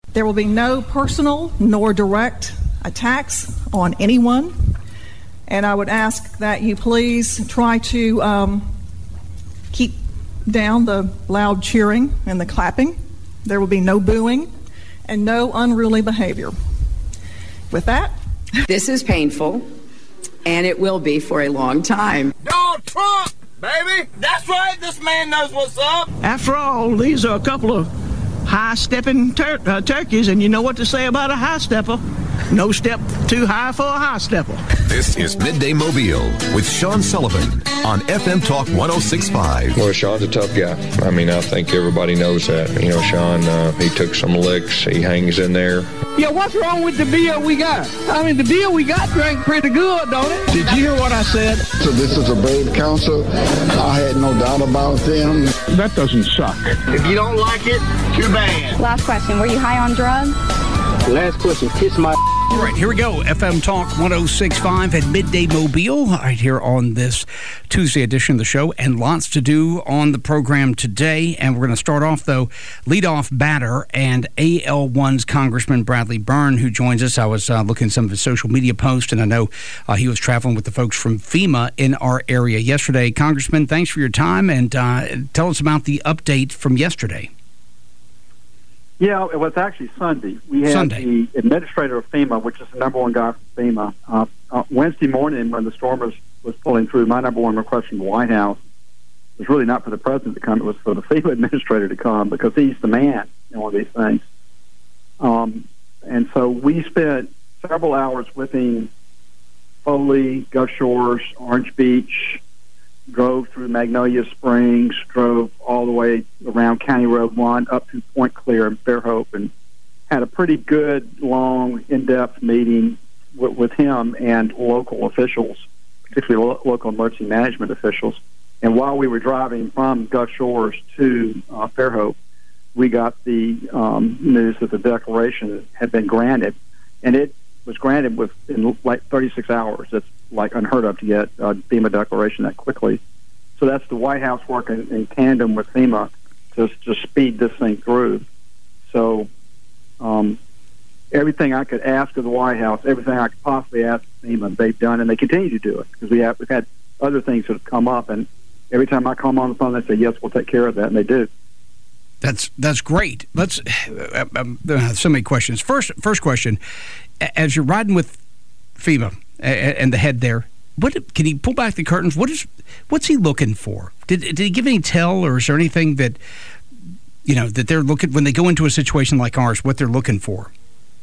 There will be no personal nor direct attacks on anyone. And I would ask that you please try to keep down the loud cheering and the clapping. There will be no booing and no unruly behavior. With that, this is painful, and it will be for a long time. Donald Trump, baby! That's right, this man knows what's up! After all, these are a couple of high-stepping turkeys, and you know what to say about a high-stepper. No step too high for a high-stepper. This is Midday Mobile with Sean Sullivan on FM Talk 106.5. Well, Sean's a tough guy. I mean, I think everybody knows that. You know, Sean, he took some licks. He hangs in there. Yeah, what's wrong with the beer we got? I mean, the beer we got drank pretty good, don't it? Did you hear what I said? So this is a brave council. I had no doubt about them. That doesn't suck. If you don't like it, too bad. Last question, were you high on drugs? Last question, kiss my... All right, here we go. FM Talk 106.5 at Midday Mobile, right here on this Tuesday edition of the show, and lots to do on the program today. And we're going to start off, though, leadoff batter and AL1's Congressman Bradley Byrne, who joins us. I was looking at some of his social media posts, and I know he was traveling with the folks from FEMA in our area yesterday. Congressman, thanks for your time, and tell us about the update from yesterday. Yeah, it was actually Sunday. We had the administrator of FEMA, which is the number one guy from FEMA. Wednesday morning, when the storm was pulling through, my number one request from the White House was really not for the president to come. It was for the FEMA administrator to come, because he's the man in all these things. And so we spent several hours with him, Foley, Gulf Shores, Orange Beach, drove through Magnolia Springs, drove all the way around County Road 1 up to Point Clear and Fairhope, and had a pretty good, long, in-depth meeting with him and local officials, particularly local emergency management officials. And while we were driving from Gulf Shores to Fairhope, we got the news that the declaration had been granted, and it was granted within like 36 hours. That's like unheard of to get a FEMA declaration that quickly. So that's the White House working in tandem with FEMA to speed this thing through. So everything I could ask of the White House, everything I could possibly ask FEMA, they've done, and they continue to do it, because we've had other things that have come up, and every time I come on the phone, they say, yes, we'll take care of that, and they do. That's great. Let's so many questions. First question, as you're riding with FEMA and the head there, what can he pull back the curtains? What's he looking for? Did he give any tell, or is there anything that that they're looking when they go into a situation like ours? What they're looking for?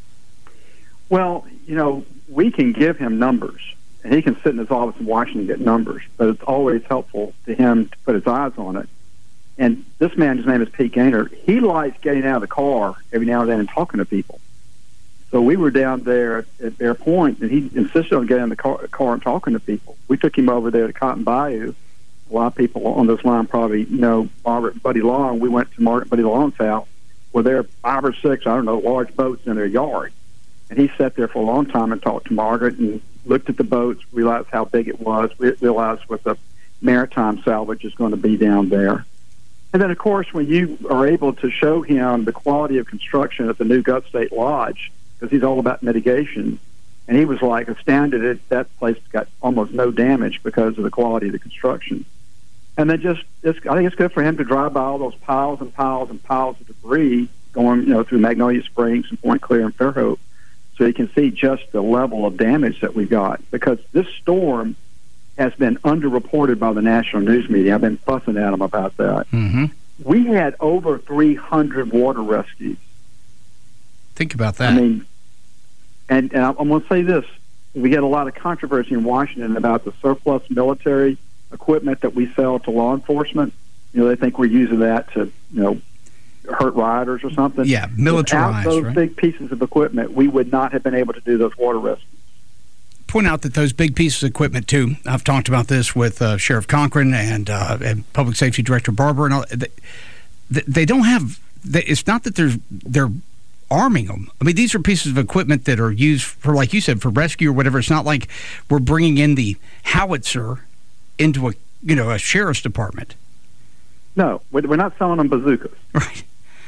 Well, we can give him numbers, and he can sit in his office in Washington and get numbers, but it's always helpful to him to put his eyes on it. And this man, his name is Pete Gaynor, he likes getting out of the car every now and then and talking to people. So we were down there at Bear Point, and he insisted on getting in the car and talking to people. We took him over there to Cotton Bayou. A lot of people on this line probably know Margaret and Buddy Long. We went to Margaret and Buddy Long's house, where there are 5 or 6, large boats in their yard. And he sat there for a long time and talked to Margaret and looked at the boats, realized how big it was, realized what the maritime salvage is going to be down there. And then, of course, when you are able to show him the quality of construction at the new Gut State Lodge, because he's all about mitigation, and he was like astounded at that place got almost no damage because of the quality of the construction. And then I think it's good for him to drive by all those piles and piles and piles of debris going through Magnolia Springs and Point Clear and Fairhope, so he can see just the level of damage that we've got, because this storm has been underreported by the national news media. I've been fussing at them about that. Mm-hmm. We had over 300 water rescues. Think about that. I mean, and I'm going to say this. We get a lot of controversy in Washington about the surplus military equipment that we sell to law enforcement. They think we're using that to, hurt rioters or something. Yeah, militarized, Without those right? big pieces of equipment, we would not have been able to do those water rescues. Point out that those big pieces of equipment, too, I've talked about this with Sheriff Cochran and Public Safety Director Barber, and all, they don't have, it's not that they're arming them. I mean, these are pieces of equipment that are used for, like you said, for rescue or whatever. It's not like we're bringing in the howitzer into a sheriff's department. No, we're not selling them bazookas. Right.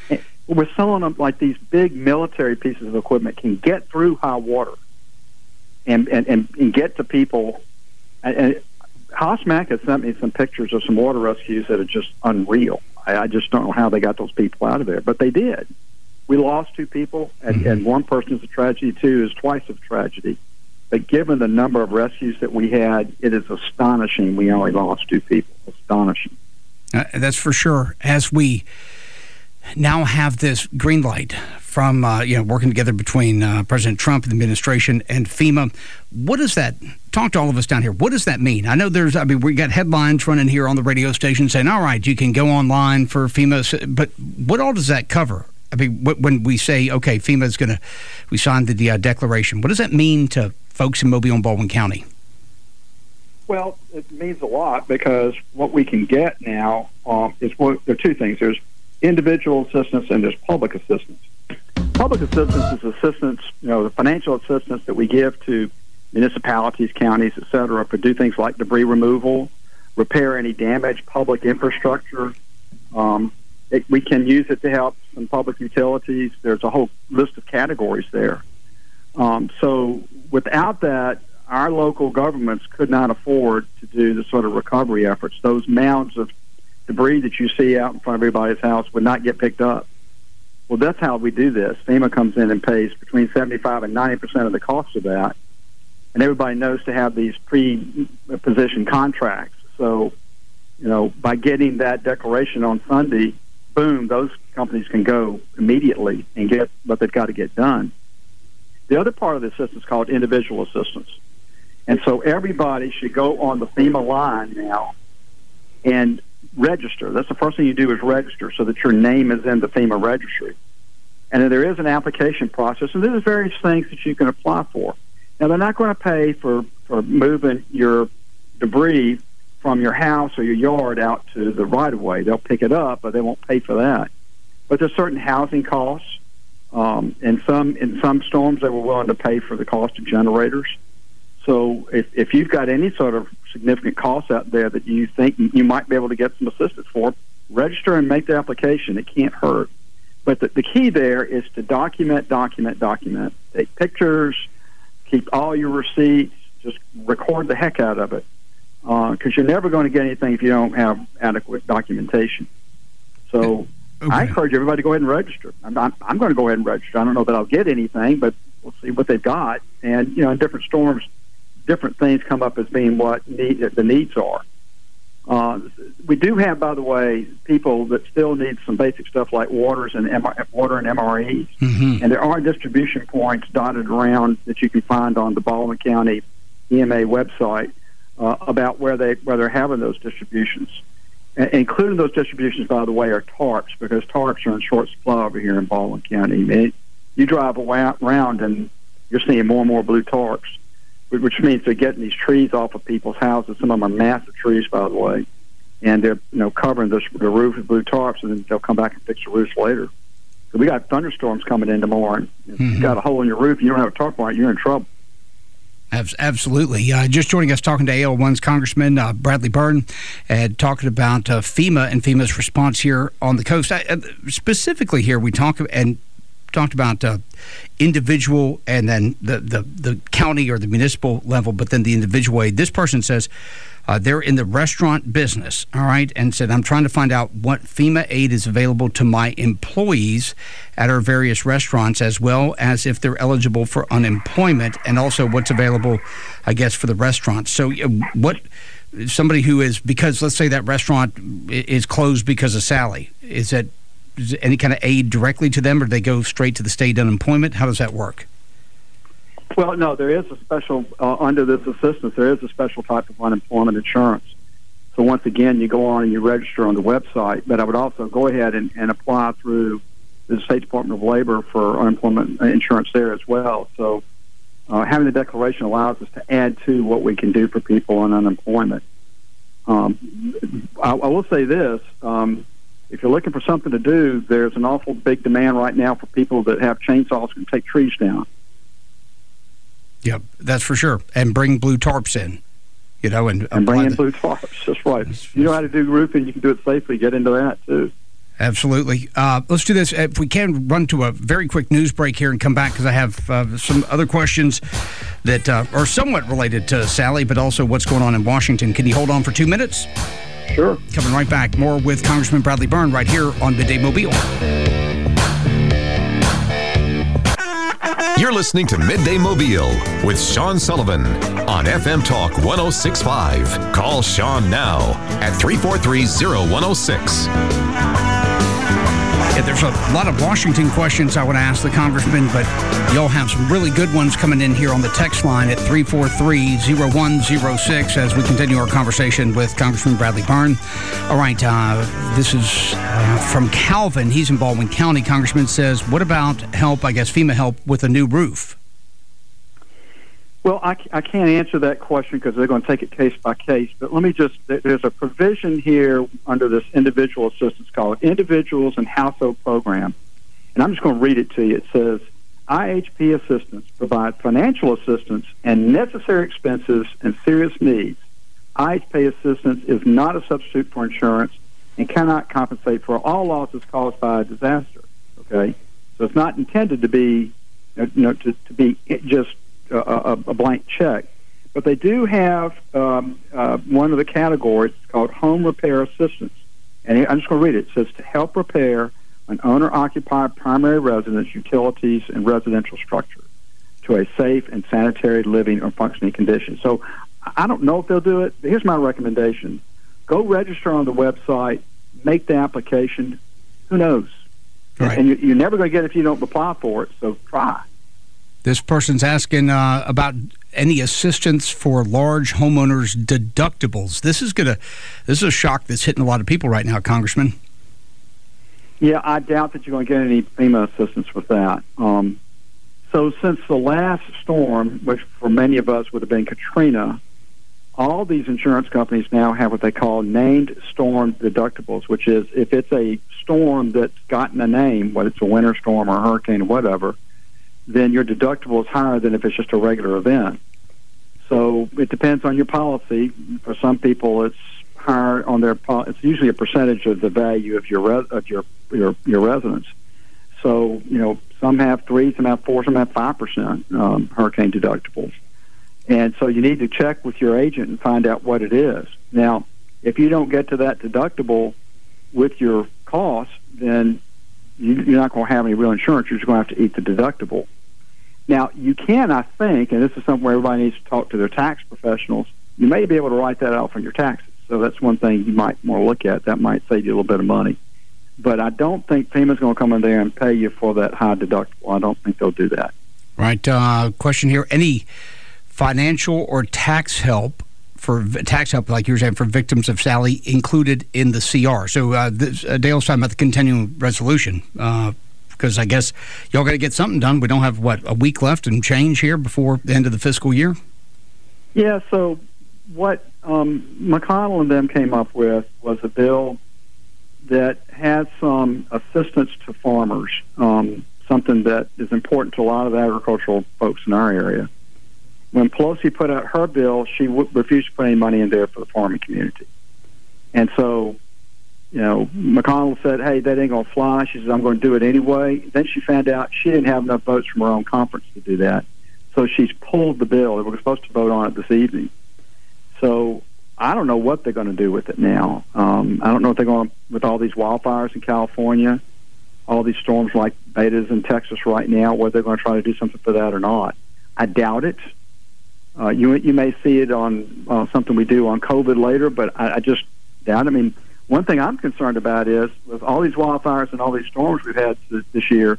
We're selling them like these big military pieces of equipment can get through high water and get to people. And Hosmac has sent me some pictures of some water rescues that are just unreal. I just don't know how they got those people out of there, but they did. We lost 2 people, and one person is a tragedy, 2 is twice a tragedy. But given the number of rescues that we had, it is astonishing we only lost 2 people. Astonishing. That's for sure. As we now have this green light from working together between President Trump and the administration and FEMA, what does that talk to all of us down here? What does that mean? I know we got headlines running here on the radio station saying, all right, you can go online for FEMA, but what all does that cover? I mean, when we say, okay, FEMA's we signed the declaration, what does that mean to folks in Mobile and Baldwin County? Well, it means a lot because what we can get now there are 2 things. There's individual assistance and there's public assistance. Public assistance is assistance, the financial assistance that we give to municipalities, counties, et cetera, to do things like debris removal, repair any damaged public infrastructure. We can use it to help some public utilities. There's a whole list of categories there. So without that, our local governments could not afford to do the sort of recovery efforts. Those mounds of debris that you see out in front of everybody's house would not get picked up. Well, that's how we do this. FEMA comes in and pays between 75 and 90% of the cost of that. And everybody knows to have these pre-positioned contracts. So, by getting that declaration on Sunday, boom, those companies can go immediately and get what they've got to get done. The other part of the assistance is called individual assistance. And so everybody should go on the FEMA line now and register. That's the first thing you do is register so that your name is in the FEMA registry. And then there is an application process, and there's various things that you can apply for. Now, they're not going to pay for moving your debris from your house or your yard out to the right-of-way. They'll pick it up, but they won't pay for that. But there's certain housing costs. In some storms, they were willing to pay for the cost of generators. So if you've got any sort of significant costs out there that you think you might be able to get some assistance for, register and make the application. It can't hurt. But the key there is to document. Take pictures, keep all your receipts, just record the heck out of it. Because you're never going to get anything if you don't have adequate documentation. So okay. I encourage everybody to go ahead and register. I'm going to go ahead and register. I don't know that I'll get anything, but we'll see what they've got. And, in different storms, different things come up as being what the needs are. We do have, by the way, people that still need some basic stuff like water and MREs. Mm-hmm. And there are distribution points dotted around that you can find on the Baldwin County EMA website about where they're having those distributions. Including those distributions, by the way, are tarps, because tarps are in short supply over here in Baldwin County. You drive around and you're seeing more and more blue tarps, which means they're getting these trees off of people's houses. Some of them are massive trees, by the way, and they're covering the roof with blue tarps, and then they'll come back and fix the roofs later. So we got thunderstorms coming in tomorrow, and if you've got a hole in your roof and you don't have a tarp on it, you're in trouble. Absolutely. Just joining us, talking to AL1's Congressman Bradley Byrne, talking about FEMA and FEMA's response here on the coast. Specifically here, we talked about individual and then the county or the municipal level, but then the individual aid. This person says they're in the restaurant business, all right, and said, I'm trying to find out what FEMA aid is available to my employees at our various restaurants, as well as if they're eligible for unemployment, and also what's available, I guess, for the restaurants. So somebody who is, because let's say that restaurant is closed because of Sally, is any kind of aid directly to them, or do they go straight to the state unemployment? How does that work? Well, no, there is a special, under this assistance, there is a special type of unemployment insurance. So once again, you go on and you register on the website, but I would also go ahead and apply through the State Department of Labor for unemployment insurance there as well. So having the declaration allows us to add to what we can do for people on unemployment. I will say this, if you're looking for something to do, there's an awful big demand right now for people that have chainsaws and take trees down. Yep, that's for sure. And bring blue tarps in, and bring in blue tarps. That's right. You know how to do roofing, you can do it safely. Get into that, too. Absolutely. Let's do this. If we can run to a very quick news break here and come back, because I have some other questions that are somewhat related to Sally, but also what's going on in Washington. Can you hold on for 2 minutes? Sure. Coming right back. More with Congressman Bradley Byrne right here on Midday Mobile. You're listening to Midday Mobile with Sean Sullivan on FM Talk 106.5. Call Sean now at 343-0106. Yeah, there's a lot of Washington questions I want to ask the congressman, but y'all have some really good ones coming in here on the text line at 343-0106 as we continue our conversation with Congressman Bradley Byrne. All right, this is from Calvin. He's in Baldwin County. Congressman says, what about help, I guess FEMA help, with a new roof? Well, I can't answer that question because they're going to take it case by case. But let me there's a provision here under this individual assistance called Individuals and Household Program. And I'm just going to read it to you. It says, IHP assistance provides financial assistance and necessary expenses and serious needs. IHP assistance is not a substitute for insurance and cannot compensate for all losses caused by a disaster. Okay? So it's not intended to be, to be just a blank check. But they do have one of the categories called home repair assistance. And I'm just going to read it. It says to help repair an owner-occupied primary residence, utilities, and residential structure to a safe and sanitary living or functioning condition. So I don't know if they'll do it, but here's my recommendation. Go register on the website, make the application. Who knows? Right. And you're never going to get it if you don't apply for it, so try. This person's asking about any assistance for large homeowners' deductibles. This is a shock that's hitting a lot of people right now, Congressman. Yeah, I doubt that you're going to get any FEMA assistance with that. So since the last storm, which for many of us would have been Katrina, all these insurance companies now have what they call named storm deductibles, which is if it's a storm that's gotten a name, whether it's a winter storm or a hurricane or whatever, then your deductible is higher than if it's just a regular event. So it depends on your policy. For some people, it's higher on their. It's usually a percentage of the value of your residence. So some have 3, some have 4, some have 5% hurricane deductibles, and so you need to check with your agent and find out what it is. Now, if you don't get to that deductible with your costs, then you're not going to have any real insurance. You're just going to have to eat the deductible. Now, you can, I think, and this is something where everybody needs to talk to their tax professionals, you may be able to write that out from your taxes. So that's one thing you might want to look at. That might save you a little bit of money. But I don't think FEMA's going to come in there and pay you for that high deductible. I don't think they'll do that. Right. Question here. Any financial or tax help like you were saying, for victims of Sally included in the CR? So Dale's talking about the continuing resolution. Because I guess y'all got to get something done. We don't have, a week left and change here before the end of the fiscal year? Yeah, so what McConnell and them came up with was a bill that had some assistance to farmers, something that is important to a lot of agricultural folks in our area. When Pelosi put out her bill, she refused to put any money in there for the farming community. And so McConnell said, hey, that ain't going to fly. She says, I'm going to do it anyway. Then she found out she didn't have enough votes from her own conference to do that. So she's pulled the bill. We're supposed to vote on it this evening. So I don't know what they're going to do with it now. I don't know if they're going to, with all these wildfires in California, all these storms like Betas in Texas right now, whether they're going to try to do something for that or not. I doubt it. You may see it on something we do on COVID later, but I just doubt it. I mean, one thing I'm concerned about is with all these wildfires and all these storms we've had this year,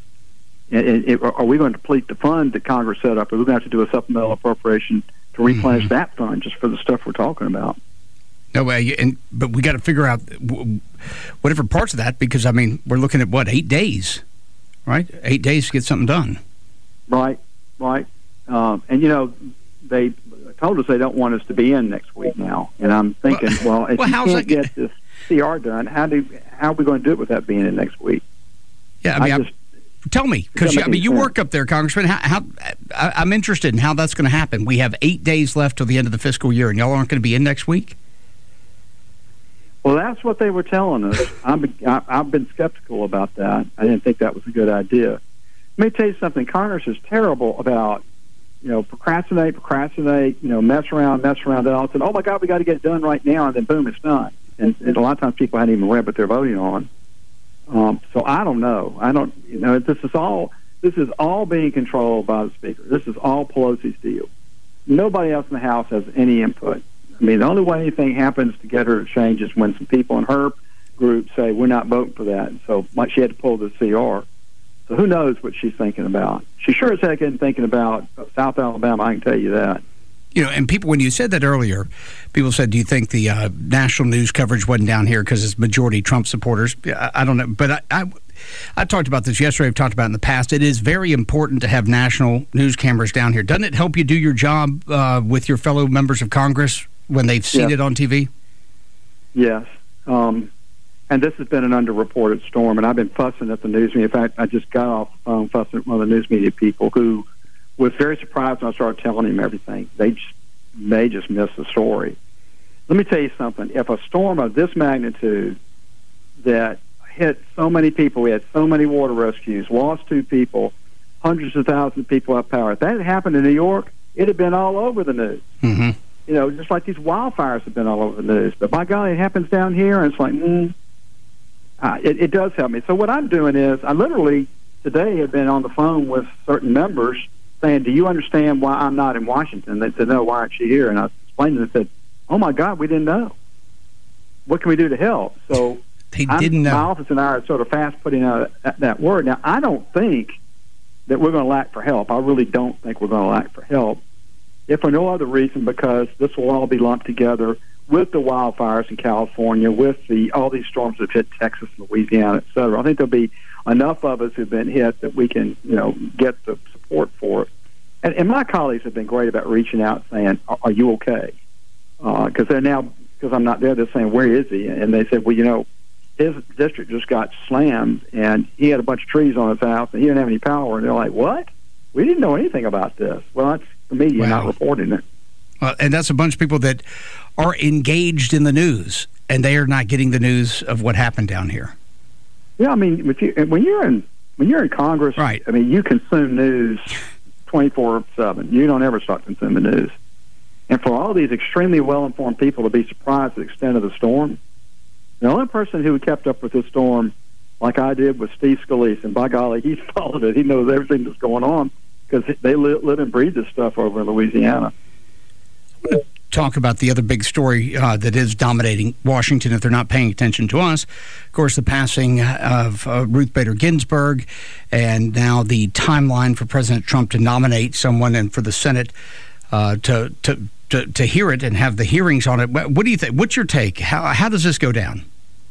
are we going to deplete the fund that Congress set up? Or are we going to have to do a supplemental appropriation to replenish that fund just for the stuff we're talking about? No way, but we got to figure out whatever parts of that, because, I mean, we're looking at, 8 days, right? 8 days to get something done. Right. And, they told us they don't want us to be in next week now. And I'm thinking, if you can't get this CR done, how are we going to do it without being in next week? Yeah, I mean, tell me, because you work up there, Congressman. How I'm interested in how that's going to happen. We have 8 days left till the end of the fiscal year, and y'all aren't going to be in next week? Well, that's what they were telling us. I've been skeptical about that. I didn't think that was a good idea. Let me tell you something. Congress is terrible about, procrastinate, mess around, then all of a sudden, oh my God, we got to get it done right now, and then boom, it's done. And a lot of times people hadn't even read what they're voting on. So I don't know. This is all being controlled by the Speaker. This is all Pelosi's deal. Nobody else in the House has any input. I mean, the only way anything happens to get her to change is when some people in her group say, we're not voting for that. So she had to pull the CR. So who knows what she's thinking about? She sure as heck isn't thinking about South Alabama, I can tell you that. And people, when you said that earlier, people said, do you think the national news coverage wasn't down here because it's majority Trump supporters? I don't know. But I talked about this yesterday. I've talked about it in the past. It is very important to have national news cameras down here. Doesn't it help you do your job with your fellow members of Congress when they've seen it on TV? Yes. And this has been an underreported storm, and I've been fussing at the news media. In fact, I just got off the phone fussing at one of the news media people who was very surprised when I started telling him everything. They just missed the story. Let me tell you something. If a storm of this magnitude that hit so many people, we had so many water rescues, lost 2 people, hundreds of thousands of people without power. If that had happened in New York, it had been all over the news. Mm-hmm. Just like these wildfires have been all over the news. But by golly, it happens down here, and it's like, it does help me. So what I'm doing is, I literally today have been on the phone with certain members saying, do you understand why I'm not in Washington? They said, no, why aren't you here? And I explained to them and said, oh my God, we didn't know. What can we do to help? So they didn't know. My office and I are sort of fast putting out that word. Now, I don't think that we're going to lack for help. I really don't think we're going to lack for help, if for no other reason, because this will all be lumped together with the wildfires in California, with all these storms that hit Texas, Louisiana, et cetera. I think there'll be enough of us who've been hit that we can, get the support for it. And my colleagues have been great about reaching out saying, are you okay? Because I'm not there, they're saying, where is he? And they said, well, his district just got slammed, and he had a bunch of trees on his house, and he didn't have any power. And they're like, what? We didn't know anything about this. Well, that's the media not reporting it. And that's a bunch of people that are engaged in the news, and they are not getting the news of what happened down here. Yeah, I mean, when you're in Congress, right? I mean, you consume news 24/7. You don't ever stop consuming news. And for all these extremely well-informed people to be surprised at the extent of the storm, the only person who kept up with this storm like I did was Steve Scalise, and by golly, he followed it. He knows everything that's going on because they live and breathe this stuff over in Louisiana. Talk about the other big story that is dominating Washington if they're not paying attention to us. Of course, the passing of Ruth Bader Ginsburg, and now the timeline for President Trump to nominate someone and for the Senate to hear it and have the hearings on it. What do you think? What's your take? How does this go down?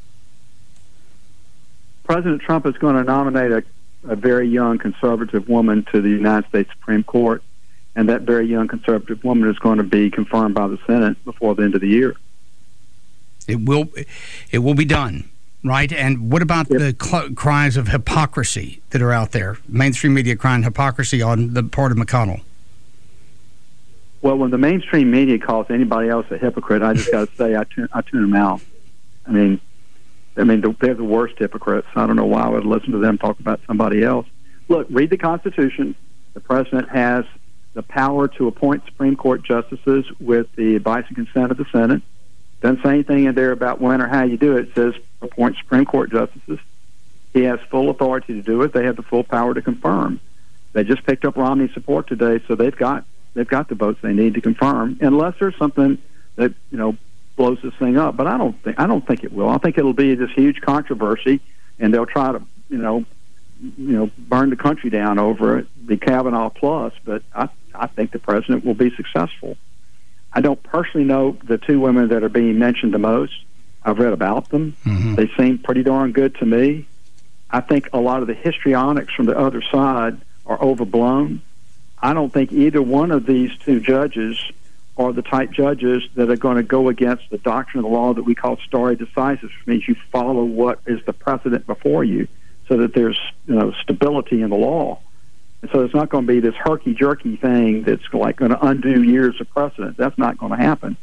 President Trump is going to nominate a very young conservative woman to the United States Supreme Court. And that very young conservative woman is going to be confirmed by the Senate before the end of the year. It will be done, right? And what about the cries of hypocrisy that are out there? Mainstream media crying hypocrisy on the part of McConnell. Well, when the mainstream media calls anybody else a hypocrite, I just got to say I tune them out. I mean, they're the worst hypocrites. I don't know why I would listen to them talk about somebody else. Look, read the Constitution. The president has the power to appoint Supreme Court justices with the advice and consent of the Senate. Doesn't say anything in there about when or how you do it. It says appoint Supreme Court justices. He has full authority to do it. They have the full power to confirm. They just picked up Romney's support today, so they've got the votes they need to confirm, unless there's something that blows this thing up. But I don't think it will. I think it'll be this huge controversy, and they'll try to burn the country down over it, the Kavanaugh plus. But I think the president will be successful. I don't personally know the 2 women that are being mentioned the most. I've read about them. Mm-hmm. They seem pretty darn good to me. I think a lot of the histrionics from the other side are overblown. I don't think either one of these 2 judges are the type judges that are going to go against the doctrine of the law that we call stare decisis, which means you follow what is the precedent before you, so that there's stability in the law. And so it's not going to be this herky-jerky thing that's like going to undo years of precedent. That's not going to happen.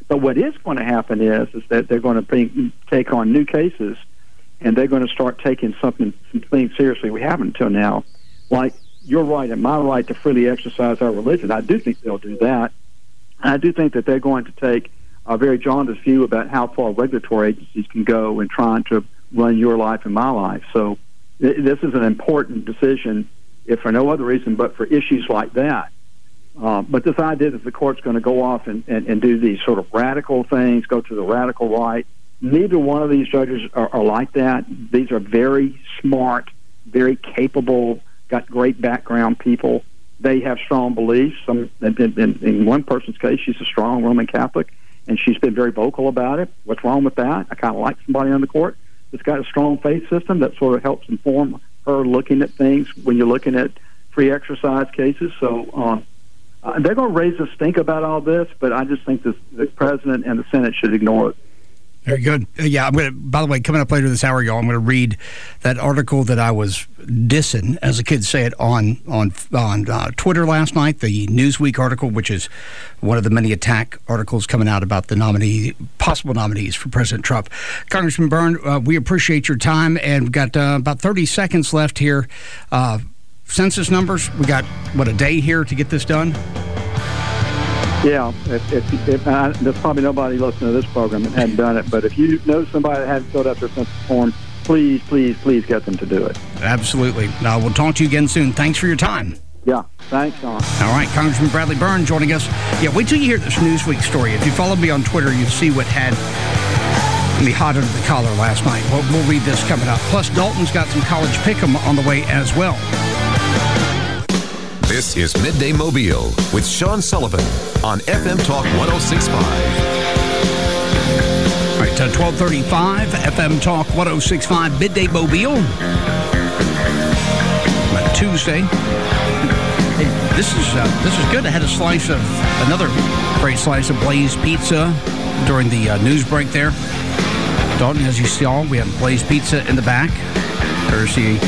But what is going to happen is that they're going to take on new cases, and they're going to start taking some things seriously we haven't until now. Like your right and my right to freely exercise our religion. I do think they'll do that. I do think that they're going to take a very jaundiced view about how far regulatory agencies can go in trying to run your life and my life. So this is an important decision, if for no other reason but for issues like that. But this idea that the court's going to go off and do these sort of radical things, go to the radical right, neither one of these judges are like that. These are very smart, very capable, got great background people. They have strong beliefs. In one person's case, she's a strong Roman Catholic, and she's been very vocal about it. What's wrong with that? I kind of like somebody on the court that's got a strong faith system that sort of helps inform her looking at things when you're looking at free exercise cases. So they're going to raise a stink about all this, but I just think the president and the Senate should ignore it. Very good. Yeah, I'm going to, by the way, coming up later this hour, y'all, I'm going to read that article that I was dissing, as the kids say it, on Twitter last night, the Newsweek article, which is one of the many attack articles coming out about the possible nominees for President Trump. Congressman Byrne, we appreciate your time, and we've got about 30 seconds left here. Census numbers, we got, a day here to get this done? Yeah, there's probably nobody listening to this program that hadn't done it, but if you know somebody that hasn't filled out their census form, please get them to do it. Absolutely. We'll talk to you again soon. Thanks for your time. Yeah, thanks, Sean. All right, Congressman Bradley Byrne joining us. Yeah, wait till you hear this Newsweek story. If you follow me on Twitter, you'll see what had me hot under the collar last night. We'll read this coming up. Plus, Dalton's got some college pick'em on the way as well. This is Midday Mobile with Sean Sullivan on FM Talk 106.5. All right, 12:35, FM Talk 106.5, Midday Mobile. Tuesday. Hey, this is good. I had another great slice of Blaze Pizza during the news break there. Dalton, as you saw, we have Blaze Pizza in the back, courtesy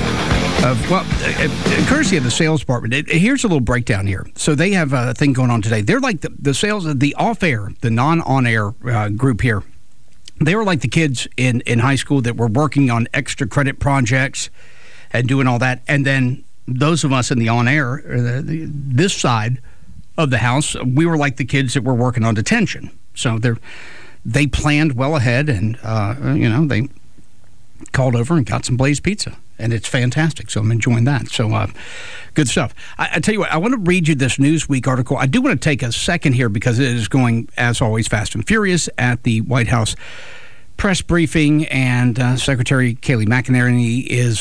of the sales department. Here's a little breakdown here. So they have a thing going on today. They're like the sales, the off-air, the non-on-air group here. They were like the kids in high school that were working on extra credit projects and doing all that. And then those of us in the on-air, this side of the house, we were like the kids that were working on detention. So they planned well ahead, and they called over and got some Blaze Pizza. And it's fantastic, so I'm enjoying that. So good stuff. I tell you what, I want to read you this Newsweek article. I do want to take a second here because it is going, as always, fast and furious at the White House press briefing, and Secretary Kayleigh McEnany is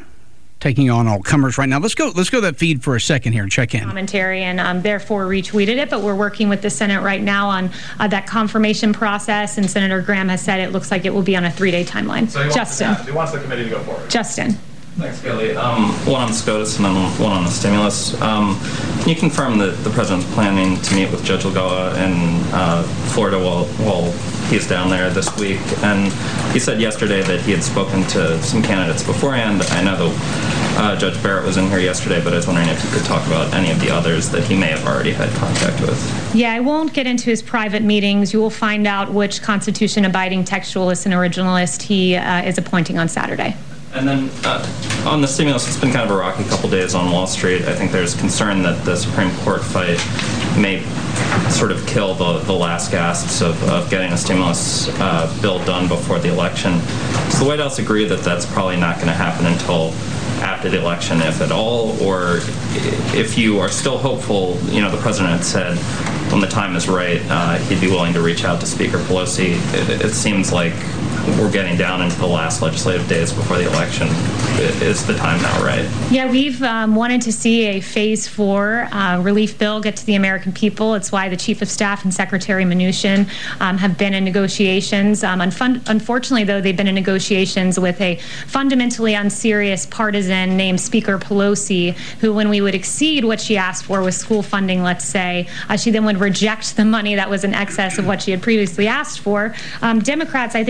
taking on all comers right now. Let's go that feed for a second here and check in. Commentary, and therefore retweeted it, but we're working with the Senate right now on that confirmation process, and Senator Graham has said it looks like it will be on a 3-day timeline. So Justin. He wants the committee to go forward. Justin. Thanks, Kayleigh. One on the SCOTUS and then one on the stimulus. Can you confirm that the president's planning to meet with Judge Lagoa in Florida while he's down there this week? And he said yesterday that he had spoken to some candidates beforehand. I know that Judge Barrett was in here yesterday, but I was wondering if you could talk about any of the others that he may have already had contact with. Yeah, I won't get into his private meetings. You will find out which Constitution-abiding textualist and originalist he is appointing on Saturday. And then on the stimulus, it's been kind of a rocky couple days on Wall Street. I think there's concern that the Supreme Court fight may sort of kill the last gasps of getting a stimulus bill done before the election. Does the White House agree that that's probably not going to happen until after the election, if at all? Or if you are still hopeful, the president had said when the time is right, he'd be willing to reach out to Speaker Pelosi. It seems like we're getting down into the last legislative days before the election. Is the time now right? Yeah, we've wanted to see a Phase 4 relief bill get to the American people. It's why the Chief of Staff and Secretary Mnuchin have been in negotiations. Unfortunately, though, they've been in negotiations with a fundamentally unserious partisan named Speaker Pelosi, who, when we would exceed what she asked for with school funding, let's say, she then would reject the money that was in excess of what she had previously asked for. Democrats, I think, showed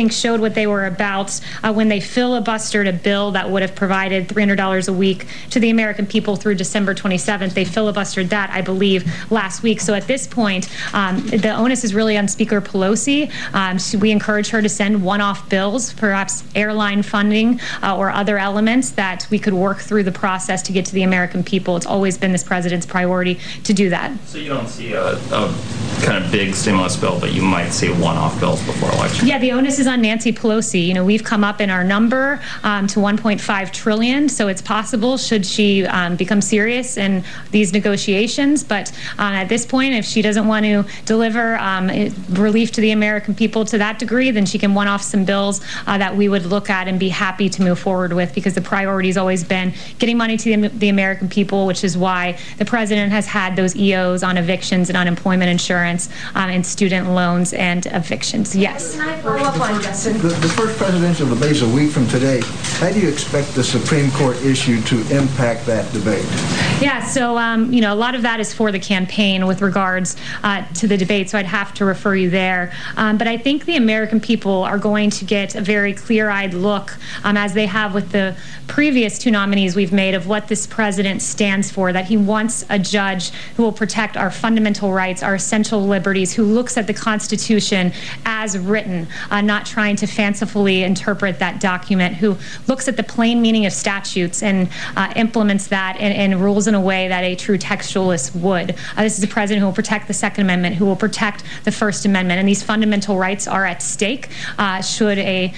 what they were about when they filibustered a bill that would have provided $300 a week to the American people through December 27th. They filibustered that, I believe, last week. So at this point, the onus is really on Speaker Pelosi. We encourage her to send one-off bills, perhaps airline funding or other elements that we could work through the process to get to the American people. It's always been this president's priority to do that. So you don't see a kind of big stimulus bill, but you might see one-off bills before election? Yeah, the onus is on Nancy Pelosi. You know, we've come up in our number to $1.5 trillion, so it's possible should she become serious in these negotiations. But at this point, if she doesn't want to deliver relief to the American people to that degree, then she can one-off some bills that we would look at and be happy to move forward with, because the priority has always been getting money to the American people, which is why the president has had those EOs on evictions and unemployment insurance and student loans and evictions. Yes. Can I follow up on Justin? The first presidential debate is a week from today. How do you expect the Supreme Court issue to impact that debate? Yeah, so, you know, a lot of that is for the campaign with regards to the debate, so I'd have to refer you there. But I think the American people are going to get a very clear-eyed look, as they have with the previous two nominees we've made, of what this president stands for, that he wants a judge who will protect our fundamental rights, our essential liberties, who looks at the Constitution as written, not trying to fancifully interpret that document, who looks at the plain meaning of statutes and implements that and rules in a way that a true textualist would. This is a president who will protect the Second Amendment, who will protect the First Amendment, and these fundamental rights are at stake should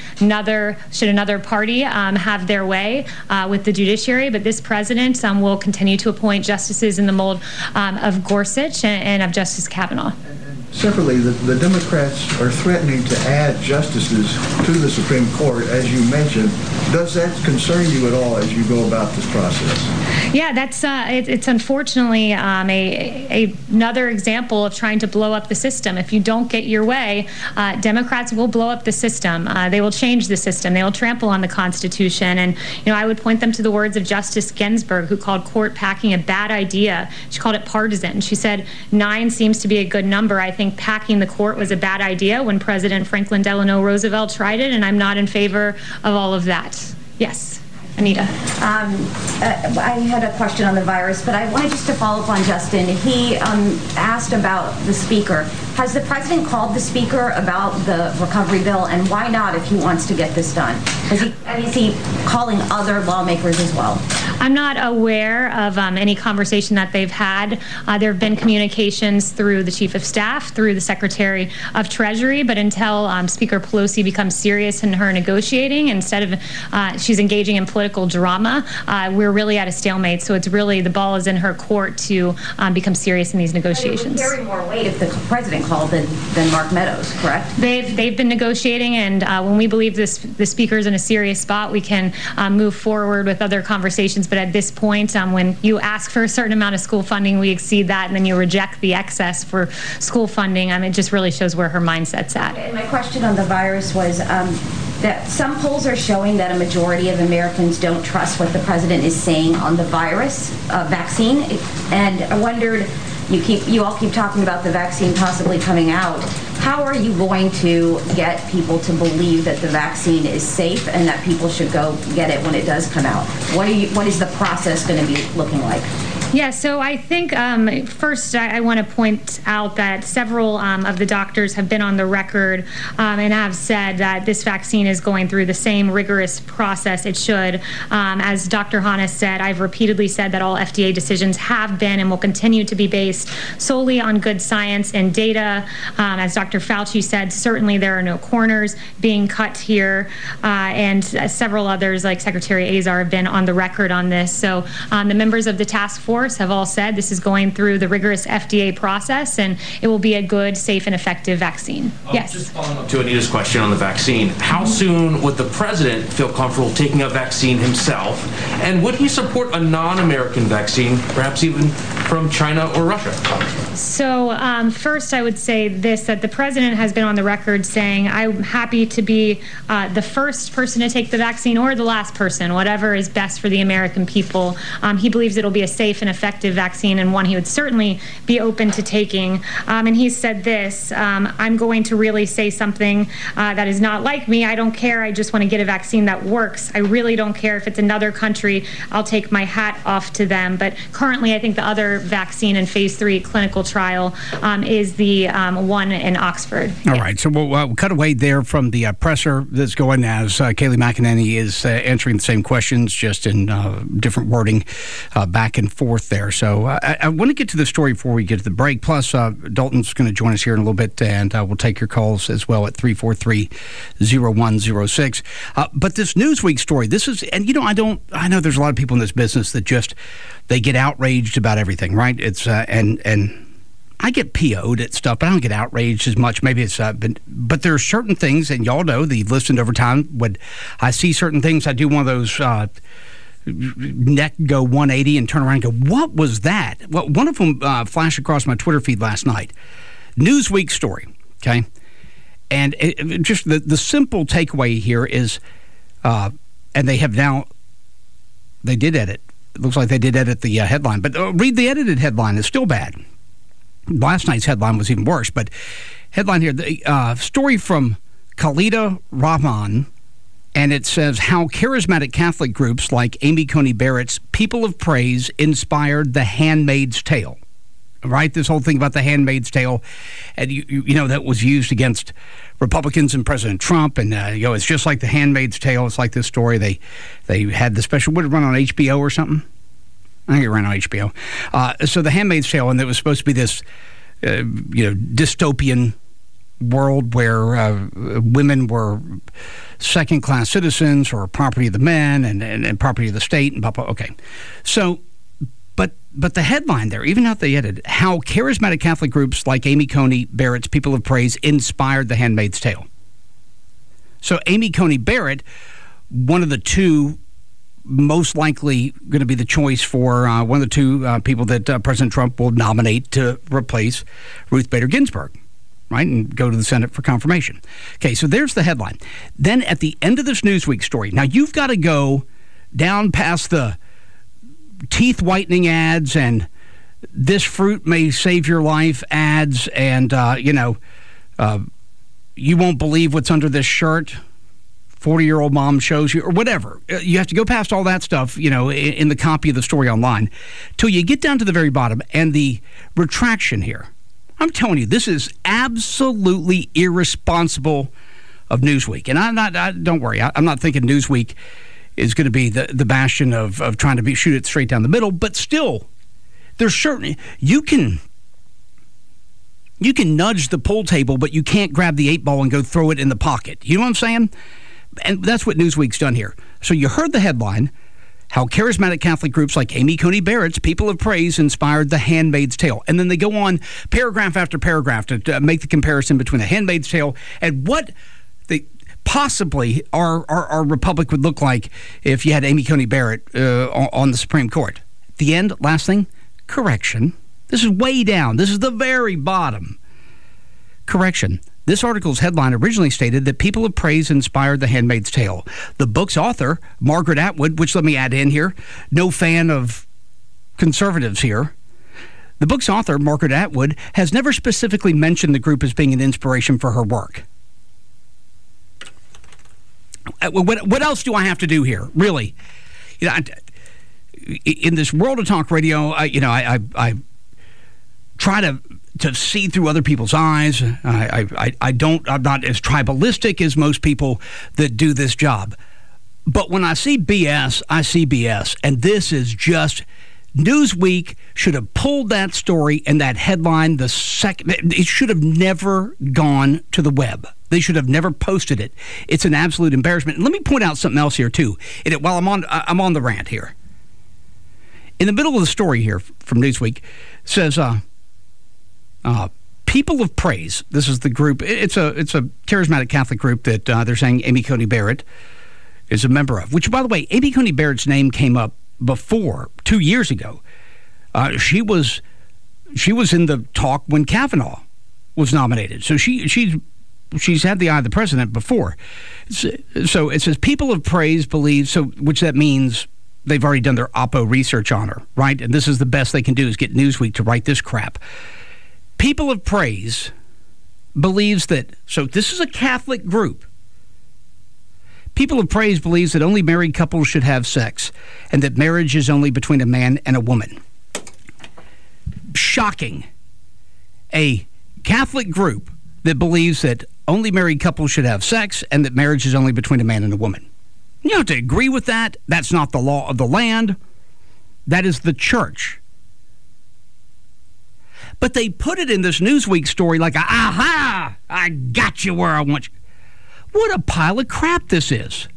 another party have their way with the judiciary. But this president will continue to appoint justices in the mold of Gorsuch and of Justice Kavanaugh. Separately, the Democrats are threatening to add justices to the Supreme Court, as you mentioned. Does that concern you at all as you go about this process? Yeah, that's it's unfortunately another example of trying to blow up the system. If you don't get your way, Democrats will blow up the system. They will change the system. They will trample on the Constitution. And, you know, I would point them to the words of Justice Ginsburg, who called court packing a bad idea. She called it partisan. She said 9 seems to be a good number. I think packing the court was a bad idea when President Franklin Delano Roosevelt tried it, and I'm not in favor of all of that. Yes. Anita. I had a question on the virus, but I wanted just to follow up on Justin. He asked about the speaker. Has the president called the speaker about the recovery bill, and why not if he wants to get this done? Is he calling other lawmakers as well? I'm not aware of any conversation that they've had. There have been communications through the Chief of Staff, through the Secretary of Treasury, but until Speaker Pelosi becomes serious in her negotiating, instead of she's engaging in political drama, we're really at a stalemate. So it's really, the ball is in her court to become serious in these negotiations. It would carry more weight if the president called than Mark Meadows, correct? They've been negotiating, and when we believe the speaker's in a serious spot, we can move forward with other conversations. But at this point, when you ask for a certain amount of school funding, we exceed that, and then you reject the excess for school funding. It just really shows where her mindset's at. And my question on the virus was that some polls are showing that a majority of Americans don't trust what the president is saying on the virus vaccine. And I wondered, you all keep talking about the vaccine possibly coming out. How are you going to get people to believe that the vaccine is safe and that people should go get it when it does come out? What is the process going to be looking like? Yeah, so I think first I want to point out that several of the doctors have been on the record and have said that this vaccine is going through the same rigorous process it should. As Dr. Hanna said, I've repeatedly said that all FDA decisions have been and will continue to be based solely on good science and data. As Dr. Fauci said, certainly there are no corners being cut here, and several others like Secretary Azar have been on the record on this. So the members of the task force have all said this is going through the rigorous FDA process, and it will be a good, safe, and effective vaccine. Yes. Just following up to Anita's question on the vaccine, how soon would the president feel comfortable taking a vaccine himself, and would he support a non-American vaccine, perhaps even from China or Russia? So first I would say this, that the president has been on the record saying, I'm happy to be the first person to take the vaccine or the last person, whatever is best for the American people. He believes it'll be a safe and and effective vaccine, and one he would certainly be open to taking. And he said this, I'm going to really say something that is not like me. I don't care. I just want to get a vaccine that works. I really don't care if it's another country. I'll take my hat off to them. But currently, I think the other vaccine in phase 3 clinical trial is the one in Oxford. All right. So we'll cut away there from the presser that's going as Kayleigh McEnany is answering the same questions, just in different wording back and forth there. So I want to get to the story before we get to the break. Plus, Dalton's going to join us here in a little bit, and we'll take your calls as well at 343-0106. But this Newsweek story, this is, and I know there's a lot of people in this business that just, they get outraged about everything, right? It's, and I get PO'd at stuff, but I don't get outraged as much. Maybe it's, but there are certain things, and y'all know that you've listened over time, when I see certain things, I do one of those neck go 180 and turn around and go, what was that? Well, one of them flashed across my Twitter feed last night. Newsweek story, okay? And just the simple takeaway here is, and they have now, they did edit. It looks like they did edit the headline, but read the edited headline. It's still bad. Last night's headline was even worse, but headline here, the story from Khalida Rahman, and it says how charismatic Catholic groups like Amy Coney Barrett's People of Praise inspired The Handmaid's Tale. Right? This whole thing about The Handmaid's Tale, and you know, that was used against Republicans and President Trump, and it's just like The Handmaid's Tale. It's like this story. They had the special, would it run on HBO or something? I think it ran on HBO. So The Handmaid's Tale, and it was supposed to be this, dystopian world where women were second-class citizens or property of the men and property of the state and blah, blah. Okay. So, but the headline there, even how they edited, how charismatic Catholic groups like Amy Coney Barrett's People of Praise inspired The Handmaid's Tale. So Amy Coney Barrett, one of the two most likely going to be the choice for one of the two people that President Trump will nominate to replace Ruth Bader Ginsburg, right, and go to the Senate for confirmation. Okay, so there's the headline. Then at the end of this Newsweek story, now you've got to go down past the teeth whitening ads and this fruit may save your life ads and, you won't believe what's under this shirt. 40-year-old mom shows you, or whatever. You have to go past all that stuff, in the copy of the story online, till you get down to the very bottom and the retraction here. I'm telling you, this is absolutely irresponsible of Newsweek. And don't worry, I'm not thinking Newsweek is going to be the bastion of trying to shoot it straight down the middle, but still, there's certainly, you can nudge the pool table, but you can't grab the 8-ball and go throw it in the pocket. You know what I'm saying? And that's what Newsweek's done here. So you heard the headline, how charismatic Catholic groups like Amy Coney Barrett's People of Praise inspired The Handmaid's Tale. And then they go on paragraph after paragraph to make the comparison between The Handmaid's Tale and what possibly our republic would look like if you had Amy Coney Barrett on the Supreme Court. At the end, last thing, correction. This is way down. This is the very bottom. Correction. This article's headline originally stated that People of Praise inspired The Handmaid's Tale. The book's author, Margaret Atwood, which let me add in here, no fan of conservatives here. The book's author, Margaret Atwood, has never specifically mentioned the group as being an inspiration for her work. What else do I have to do here, really? In this world of talk radio, I try to see through other people's eyes. I'm not as tribalistic as most people that do this job. But when I see BS, I see BS. And this is just, Newsweek should have pulled that story and that headline the second. It should have never gone to the web. They should have never posted it. It's an absolute embarrassment. And let me point out something else here, too, while I'm on the rant here. In the middle of the story here from Newsweek, says, People of Praise. This is the group. It's a charismatic Catholic group that they're saying Amy Coney Barrett is a member of, which, by the way, Amy Coney Barrett's name came up before, 2 years ago. She was in the talk when Kavanaugh was nominated. So she's had the eye of the president before. So it says People of Praise believe, which that means they've already done their Oppo research on her, right? And this is the best they can do is get Newsweek to write this crap. People of Praise believes that, so this is a Catholic group. People of Praise believes that only married couples should have sex and that marriage is only between a man and a woman. Shocking. A Catholic group that believes that only married couples should have sex and that marriage is only between a man and a woman. You don't have to agree with that. That's not the law of the land. That is the church. But they put it in this Newsweek story like, aha, I got you where I want you. What a pile of crap this is.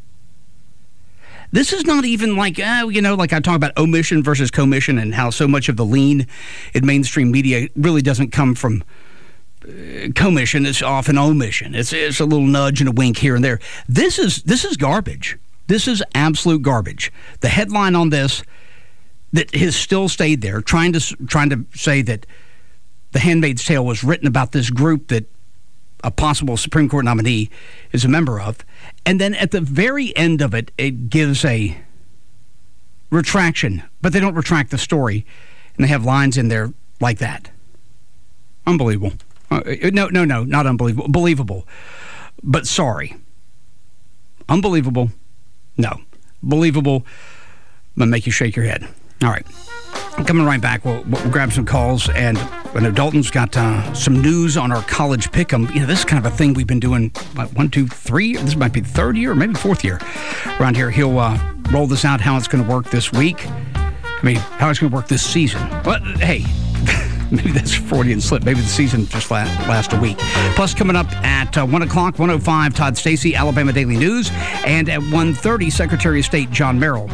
This is not even like, like I talk about omission versus commission and how so much of the lean in mainstream media really doesn't come from commission. It's often omission. It's a little nudge and a wink here and there. This is garbage. This is absolute garbage. The headline on this that has still stayed there, trying to say that The Handmaid's Tale was written about this group that a possible Supreme Court nominee is a member of. And then at the very end of it, it gives a retraction, but they don't retract the story. And they have lines in there like that. Unbelievable. No, not unbelievable. Believable. But sorry. Unbelievable. No. Believable, but make you shake your head. All right. Coming right back, we'll grab some calls, and I know Dalton's got some news on our college pick'em. This is kind of a thing we've been doing, 1, 2, 3, this might be the third year, or maybe fourth year around here. He'll roll this out, how it's going to work this week. I mean, how it's going to work this season. But, hey, maybe that's a Freudian slip. Maybe the season just last a week. Plus, coming up at 1 o'clock, 1:05, Todd Stacey, Alabama Daily News, and at 1:30, Secretary of State John Merrill.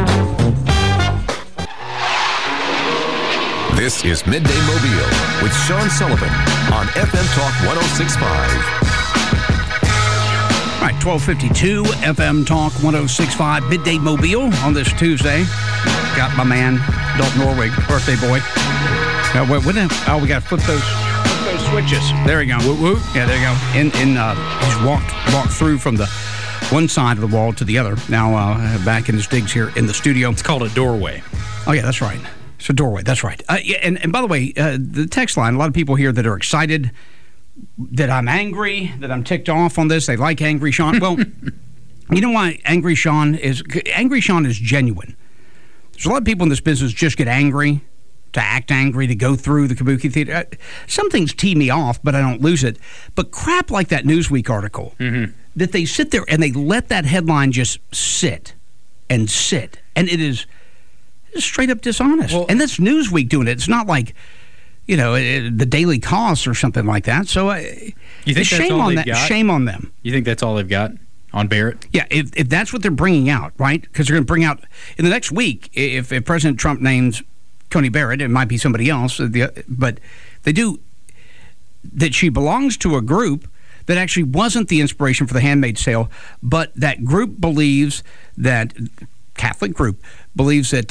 This is Midday Mobile with Sean Sullivan on FM Talk 106.5. All right, 12:52, FM Talk 106.5, Midday Mobile on this Tuesday. Got my man, Dalton Norwig, birthday boy. We got to flip those switches. There we go. Woo woo. Yeah, there you go. He's walked through from the one side of the wall to the other. Now back in his digs here in the studio. It's called a doorway. Oh, yeah, that's right. It's a doorway. That's right. And by the way, the text line, a lot of people here that are excited that I'm angry, that I'm ticked off on this. They like Angry Sean. Well, you know why Angry Sean is genuine. There's a lot of people in this business just get angry, to act angry, to go through the Kabuki Theater. Some things tee me off, but I don't lose it. But crap like that Newsweek article, that they sit there and they let that headline just sit. And it is straight up dishonest. Well, and that's Newsweek doing it. It's not like, the Daily Kos or something like that. So you think that's all they've got? Shame on them. You think that's all they've got on Barrett? Yeah, if that's what they're bringing out, right? Because they're going to bring out, in the next week, if President Trump names Coney Barrett, it might be somebody else, but they do, that she belongs to a group that actually wasn't the inspiration for The Handmaid's Tale, but that group believes that, Catholic group, believes that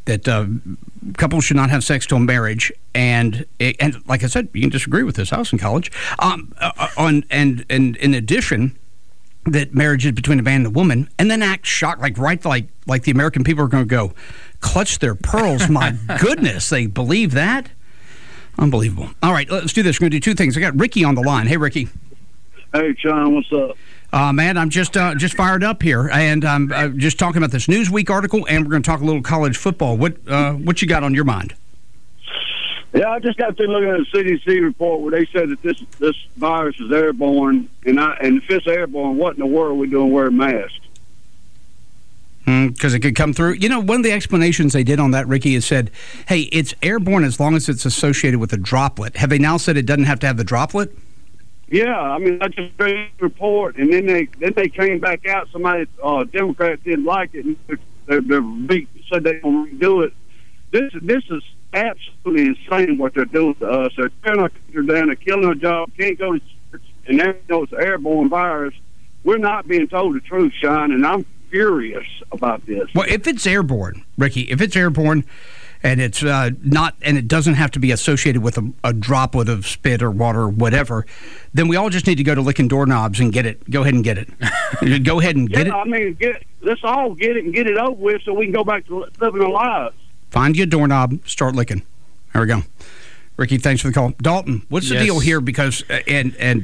couples should not have sex till marriage, and like I said, you can disagree with this. I was in college. And in addition, that marriage is between a man and a woman, and then act shocked, like the American people are going to go clutch their pearls. My goodness, they believe that? Unbelievable. All right, let's do this. We're going to do two things. I got Ricky on the line. Hey, Ricky. Hey, Sean, what's up? Man, I'm just fired up here, and I'm just talking about this Newsweek article, and we're going to talk a little college football. What you got on your mind? Yeah, I just got through looking at the CDC report where they said that this virus is airborne, and if it's airborne, what in the world are we doing wearing masks? Because it could come through. One of the explanations they did on that, Ricky, is said, hey, it's airborne as long as it's associated with a droplet. Have they now said it doesn't have to have the droplet? Yeah, I mean, I just read the report, and then they came back out. Somebody, Democrats didn't like it, and they said they don't redo it. This is absolutely insane what they're doing to us. They're tearing our country down, they're killing our job, can't go to church, and they know it's an airborne virus. We're not being told the truth, Sean, and I'm furious about this. Well, if it's airborne, Ricky, and it's not, and it doesn't have to be associated with a droplet of spit or water or whatever, then we all just need to go to licking doorknobs and get it. Go ahead and get it. Go ahead and get it. I mean, let's all get it and get it over with so we can go back to living our lives. Find you a doorknob, start licking. There we go. Ricky, thanks for the call. Dalton, what's the deal here? Because and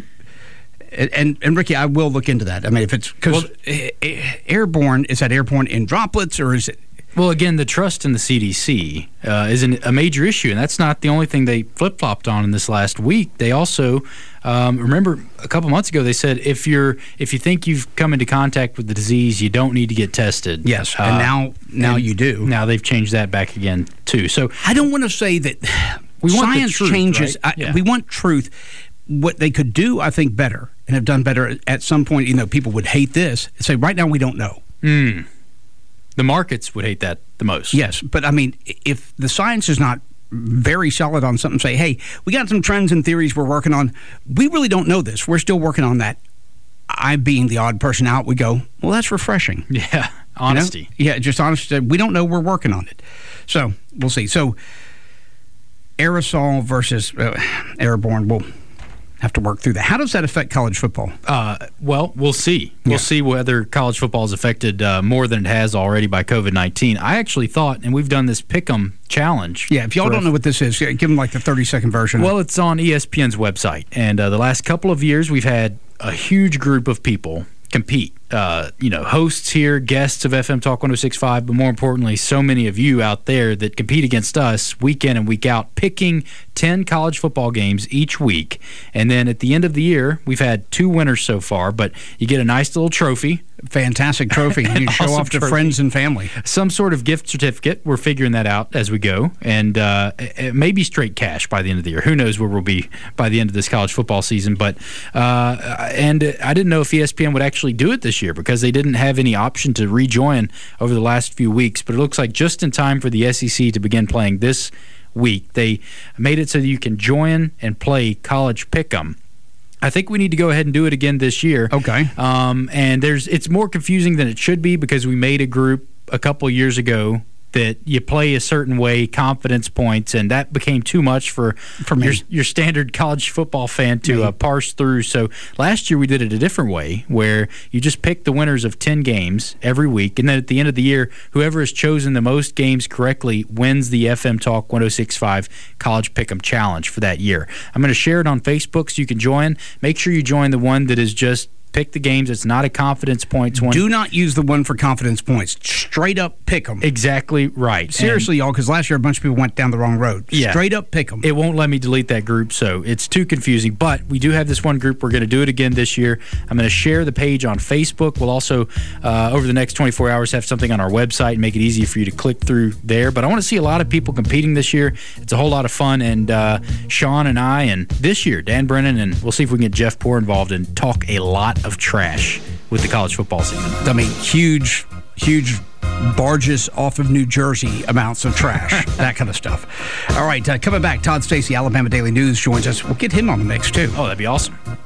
Ricky, I will look into that. I mean, if it's because airborne, is that airborne in droplets or is it? Well, again, the trust in the CDC is a major issue, and that's not the only thing they flip-flopped on in this last week. They also, remember a couple months ago, they said if you think you've come into contact with the disease, you don't need to get tested. Yes, and now you do. Now they've changed that back again, too. So I don't want to say that science changes. Right? We want truth. What they could do, I think, better, and have done better at some point, people would hate this, and say, right now we don't know. The markets would hate that the most. Yes, but I mean, if the science is not very solid on something, say, hey, we got some trends and theories we're working on. We really don't know this. We're still working on that. I, being the odd person out, would go, well, that's refreshing. Yeah, honesty. Yeah, just honesty. We don't know. We're working on it. So we'll see. So aerosol versus airborne, we'll have to work through that. How does that affect college football? Well, we'll see. We'll see whether college football is affected more than it has already by COVID-19. I actually thought, and we've done this Pick'em challenge. Yeah, if y'all don't know what this is, give them like the 30-second version. Well, it's on ESPN's website. And the last couple of years, we've had a huge group of people compete. Hosts here, guests of FM Talk 106.5, but more importantly, so many of you out there that compete against us week in and week out, picking 10 college football games each week. And then at the end of the year, we've had 2 winners so far, but you get a nice little trophy. Fantastic trophy. You show Awesome off to trophy. friends and family. Some sort of gift certificate. We're figuring that out as we go. And it may be straight cash by the end of the year. Who knows where we'll be by the end of this college football season. But and I didn't know if ESPN would actually do it this year because they didn't have any option to rejoin over the last few weeks. But it looks like just in time for the SEC to begin playing this week, they made it so that you can join and play college pick'em. I think we need to go ahead and do it again this year. Okay. And it's more confusing than it should be because we made a group a couple years ago that you play a certain way, confidence points, and that became too much for your standard college football fan to parse through. So last year we did it a different way where you just pick the winners of 10 games every week, and then at the end of the year, whoever has chosen the most games correctly wins the FM Talk 106.5 College Pick'em Challenge for that year. I'm going to share it on Facebook so you can join. Make sure you join the one that is just pick the games. It's not a confidence points one. Do not use the one for confidence points. Straight up pick them. Exactly right. Seriously, y'all, because last year a bunch of people went down the wrong road. Yeah. Straight up pick them. It won't let me delete that group, so it's too confusing. But we do have this one group. We're going to do it again this year. I'm going to share the page on Facebook. We'll also, over the next 24 hours, have something on our website and make it easy for you to click through there. But I want to see a lot of people competing this year. It's a whole lot of fun. And Sean and I, and this year, Dan Brennan, and we'll see if we can get Jeff Poore involved and talk a lot of trash with the college football season. I mean, huge barges off of New Jersey amounts of trash, that kind of stuff. All right, coming back, Todd Stacey, Alabama Daily News, joins us. We'll get him on the mix, too. Oh, that'd be awesome.